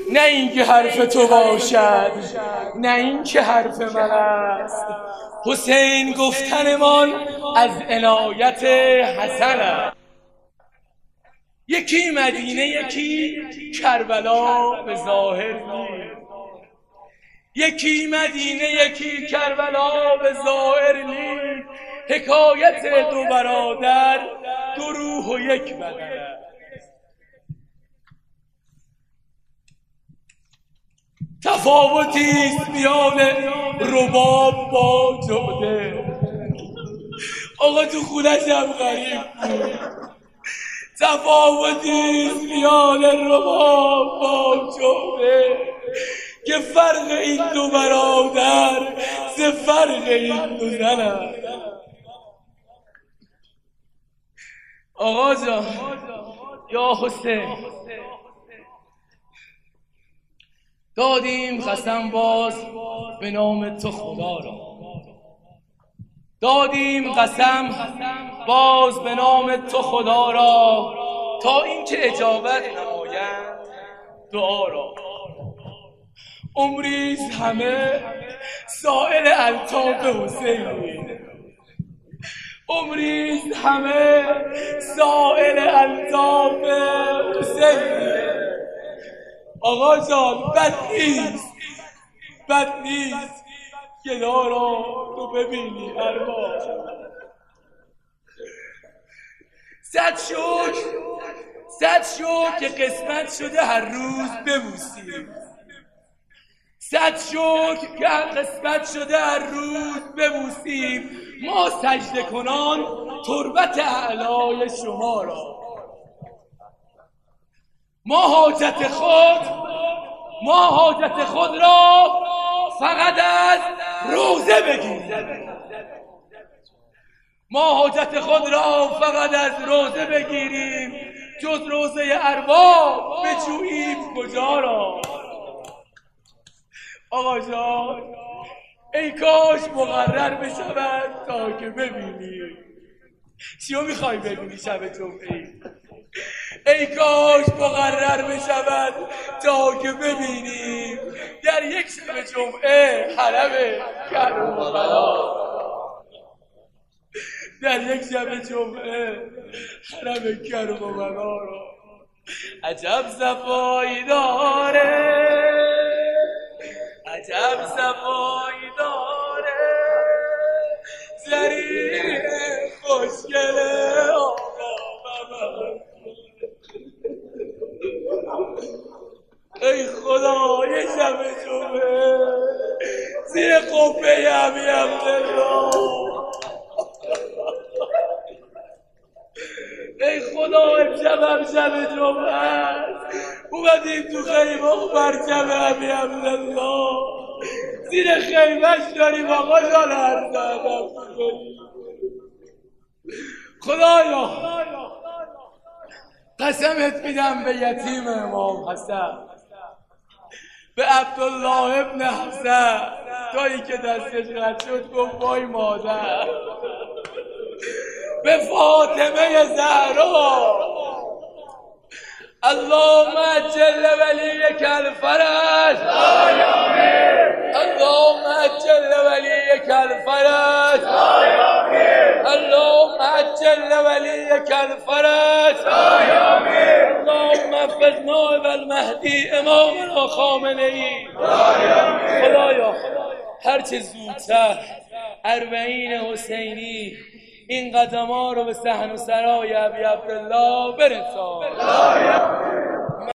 نه اینکه حرف تو باشد، نه اینکه حرف من است. حسین گفتنمان از عنایت حسن است. یکی مدینه یکی کربلا به ظاهر نیست، یکی مدینه یکی کربلا به ظاهر نیست. حکایت دو برادر، دو روح و یک بدن است. تفاوتی است میان رباب با جعده. آقا تو خونش هم غریب بود. تفاوتی است میان رباب با جعده که فرق این دو برادر ز فرق این دو زن است. آقا جان یا حسین، دادیم قسم باز به نام تو خدا را، دادیم قسم باز به نام تو خدا را، تا اینکه اجابت نمایند دعا را. عمریست همه سائل الطاف حسینی، عمریست همه سائل الطاف حسینی. آقا جان بد نیست، بد نیست گدا را تو ببینی ارباب. صد شکر که قسمت شده هر روز ببوسیم، صد شکر که قسمت شده هر روز ببوسیم. ما سجده کنان تربت اعلای شما را. ما حاجت خود را فقط از روزه بگیریم، ما حاجت خود را فقط از روزه بگیریم. جز روزه ارباب بجوییم کجا را. آقا جان ای کاش مقرر بشود تا که ببینیم. چیو میخوای ببینی شب جمعه؟ ای کاش مقرر بشود تا که ببینیم در یک شب جمعه حرم کربلا، در یک شب جمعه حرم کربلا را. عجب صفایی داره، عجب صفایی داره، زری خوشگله آقا بابا. ای خدا یه شب جمعه زیر قبه امی عبدالله، ای خدا امشب هم شب جمعه است، اومدیم تو خیمه برکم امی عبدالله، زیر خیمهش داریم آقا جان هر زدم. خدایا قسمت میدم به یتیم امام حسن، به عبدالله ابن حسن، تایی که دستش رد شد گفت وای مادر، به فاطمه زهرا، اللهم اجل ولیک الفرج، اللهم اجل ولیک الفرج، اللهم اجل ولیک الفرج، اللهم احفظنا والمهدی امامنا خامنه‌ای. خدایا هرچه زودتر اربعین حسینی این قدم‌ها رو به صحن و سرای ابی عبدالله برسان.